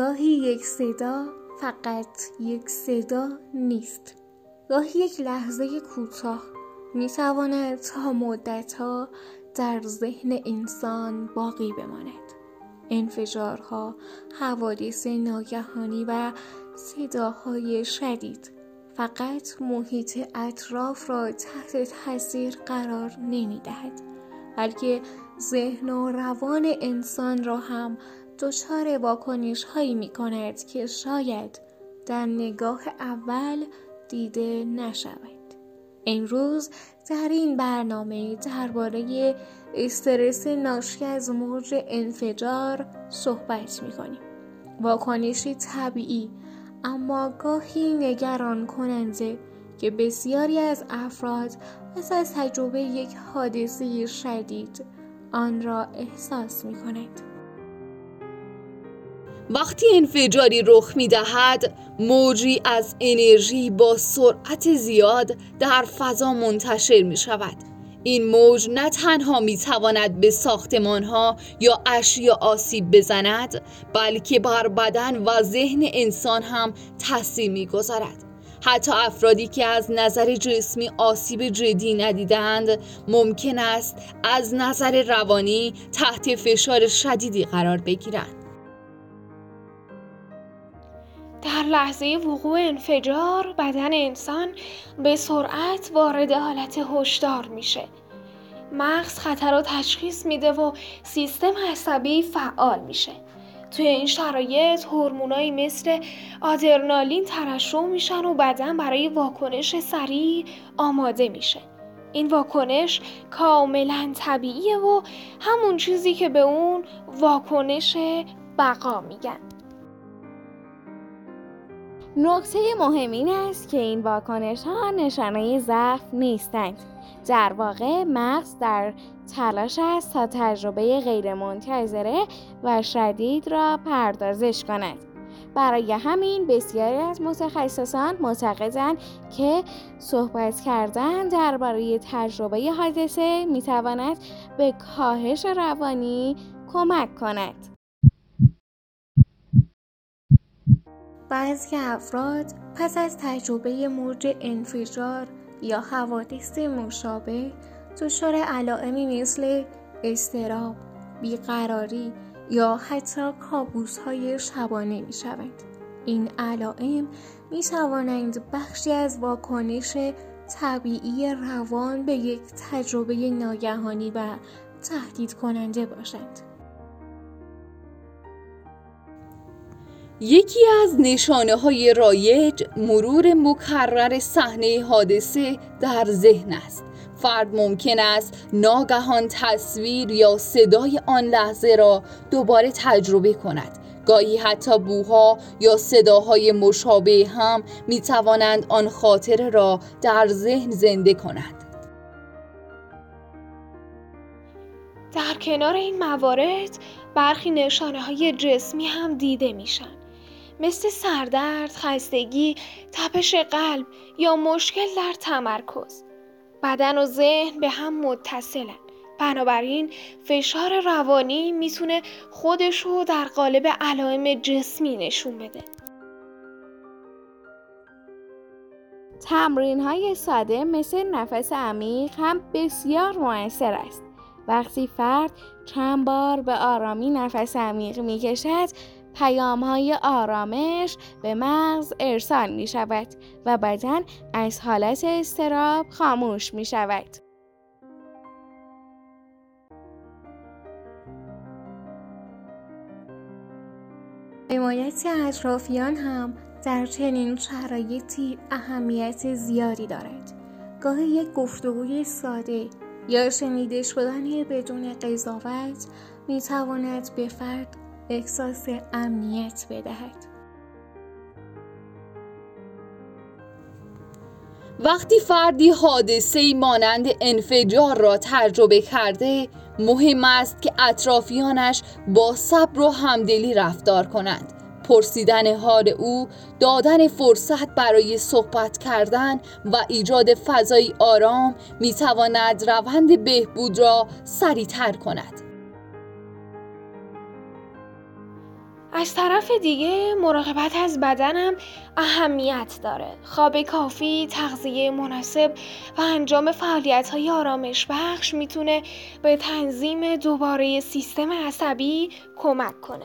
گاهی یک صدا فقط یک صدا نیست. گاهی یک لحظه کوتاه می‌تواند تا مدت‌ها در ذهن انسان باقی بماند. انفجارها، حوادث ناگهانی و صداهای شدید فقط محیط اطراف را تحت تاثیر قرار نمی‌دهد، بلکه ذهن و روان انسان را هم دچار واکنش‌هایی می‌کند که شاید در نگاه اول دیده نشود. امروز در این برنامه درباره استرس ناشی از موج انفجار صحبت می‌کنیم. واکنشی طبیعی اما گاهی نگران کننده که بسیاری از افراد پس از تجربه یک حادثه شدید آن را احساس می‌کنند. وقتی انفجاری رخ می‌دهد، موجی از انرژی با سرعت زیاد در فضا منتشر می‌شود. این موج نه تنها می‌تواند به ساختمان‌ها یا اشیا آسیب بزند، بلکه بر بدن و ذهن انسان هم تأثیر می‌گذارد. حتی افرادی که از نظر جسمی آسیب جدی ندیدند، ممکن است از نظر روانی تحت فشار شدیدی قرار بگیرند. در لحظه وقوع انفجار بدن انسان به سرعت وارد حالت هشدار میشه. مغز خطر رو تشخیص میده و سیستم عصبی فعال میشه. توی این شرایط هورمونایی مثل آدرنالین ترشح میشن و بدن برای واکنش سریع آماده میشه. این واکنش کاملا طبیعیه و همون چیزی که به اون واکنش بقا میگن. نکته مهم این است که این واکنش‌ها نشانه ضعف نیستند. در واقع مغز در تلاش است تا تجربه غیرمنتظره و شدید را پردازش کند. برای همین بسیاری از متخصصان معتقدند که صحبت کردن درباره تجربه حادثه می‌تواند به کاهش روانی کمک کند. بعضی افراد پس از تجربه موج انفجار یا حوادث مشابه دچار علائمی مثل اضطراب، بیقراری یا حتی کابوس‌های شبانه می‌شوند. این علائم می‌توانند بخشی از واکنش طبیعی روان به یک تجربه ناگهانی و تهدید کننده باشند. یکی از نشانه‌های رایج مرور مکرر صحنه حادثه در ذهن است. فرد ممکن است ناگهان تصویر یا صدای آن لحظه را دوباره تجربه کند. گاهی حتی بوها یا صداهای مشابه هم می‌توانند آن خاطره را در ذهن زنده کنند. در کنار این موارد برخی نشانه‌های جسمی هم دیده میشن، مثل سردرد، خستگی، تپش قلب یا مشکل در تمرکز. بدن و ذهن به هم متصلن، بنابراین فشار روانی میتونه خودشو در قالب علائم جسمی نشون بده. تمرین‌های ساده مثل نفس عمیق هم بسیار مؤثر است. وقتی فرد چند بار به آرامی نفس عمیق می‌کشد، پیام‌های آرامش به مغز ارسال می‌شود و بدن از حالت اضطراب خاموش می‌شود. حمایت اطرافیان هم در چنین شرایطی اهمیت زیادی دارد. گاهی یک گفتگوی ساده یا شنیده شدن بدون قضاوت می‌تواند به فرد احساس امنیت بدهد. وقتی فردی حادثه‌ای مانند انفجار را تجربه کرده، مهم است که اطرافیانش با صبر و همدلی رفتار کنند. پرسیدن حال او، دادن فرصت برای صحبت کردن و ایجاد فضای آرام می‌تواند روند بهبود را سریع‌تر کند. از طرف دیگه مراقبت از بدنم اهمیت داره. خواب کافی، تغذیه مناسب و انجام فعالیت‌های آرامش بخش میتونه به تنظیم دوباره سیستم عصبی کمک کنه.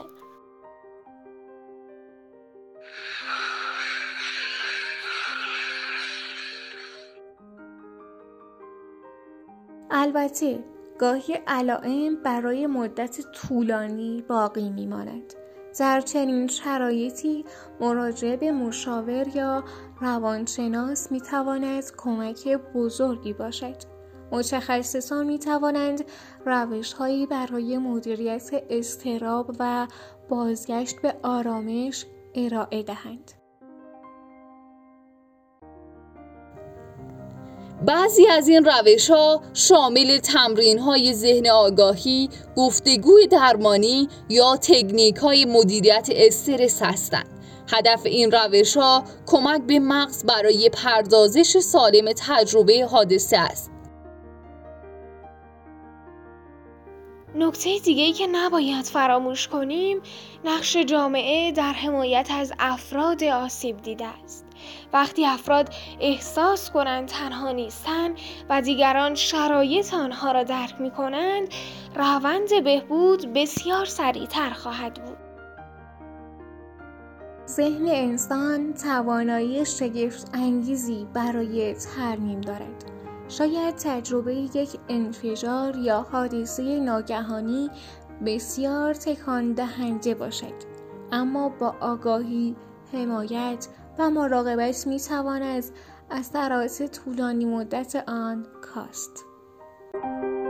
البته گاهی علائم برای مدت طولانی باقی میماند. در چنین شرایطی مراجعه به مشاور یا روانشناس میتواند کمک بزرگی باشد. متخصصان میتوانند روش‌هایی برای مدیریت اضطراب و بازگشت به آرامش ارائه دهند. بعضی از این روش‌ها شامل تمرین‌های ذهن آگاهی، گفتگوی درمانی یا تکنیک‌های مدیریت استرس هستند. هدف این روش‌ها کمک به مغز برای پردازش سالم تجربه حادثه است. نکته دیگه‌ای که نباید فراموش کنیم، نقش جامعه در حمایت از افراد آسیب دیده است. وقتی افراد احساس کنند تنها نیستند و دیگران شرایط آنها را درک می‌کنند، روند بهبود بسیار سریع‌تر خواهد بود. ذهن انسان توانایی شگفت انگیزی برای ترمیم دارد. شاید تجربه یک انفجار یا حادثه ناگهانی بسیار تکان دهنده باشد، اما با آگاهی، حمایت و مراقبت می‌تواند از اثرات طولانی مدت آن کاست.